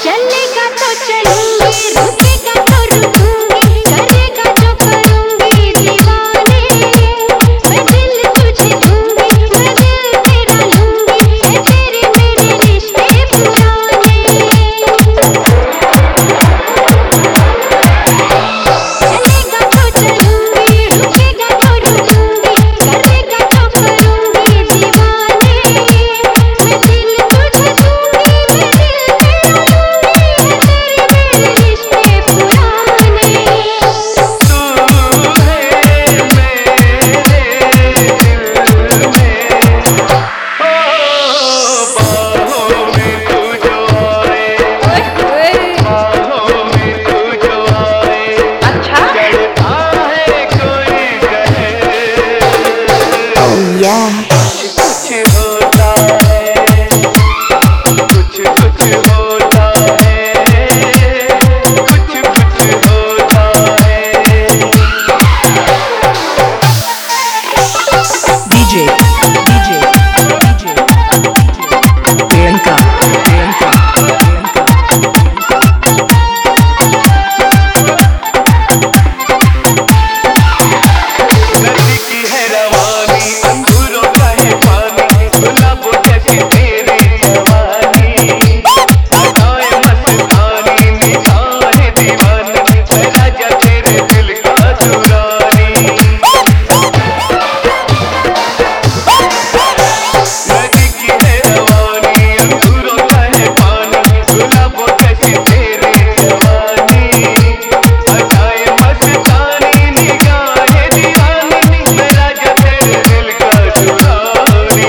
चलेगा तो चलूंगी, रुकेगा तो रुकूंगी, करेगा जो करूंगी दीवाने। मैं दिल तुझे दूंगी, मैं दिल तेरा लूंगी, है तेरे मेरे रिश्ते पुराने। चलेगा तो चलूंगी, रुकेगा तो रुकूंगी, करेगा जो करूंगी दीवाने। मैं दिल तुझे दूंगी, मैं दिल तेरा लूंगी, है तेरे मेरे रिश्ते पुराने। कुछ होता है, कुछ होता है, कुछ होता है। DJ प्रियंका नदी की है रवानी, अंगूरों का है पानी, गुलाबों जैसी तेरी जवानी। अदाएं मस्तानी, निगाहें दीवानी, मैं राजा तेरे दिल का दुरानी। नदी की है रवानी, अंगूरों का है पानी, गुलाबों जैसी तेरी जवानी। अदाएं मस्तानी, निगाहें दीवानी, मैं राजा तेरे दिल का दुरानी।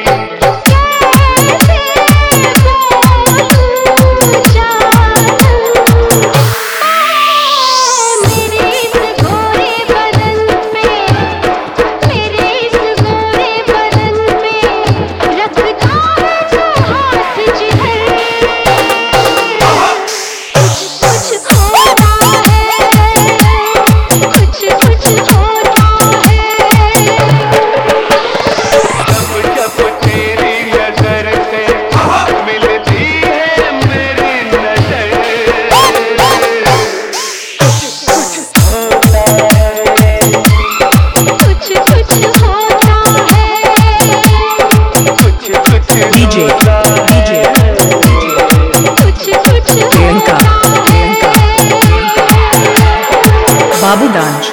मेरे इस गोरे बदन पे, मेरे इस गोरे बदन पे रखता है जो हाथ जिधर। कुछ होता है, कुछ होता है। जब तेरी नजर से मिलती है मेरी नजर, कुछ होता है, कुछ होता है। कुछ DJ होता है। कुछ प्रियंका होता है। बाबूगंज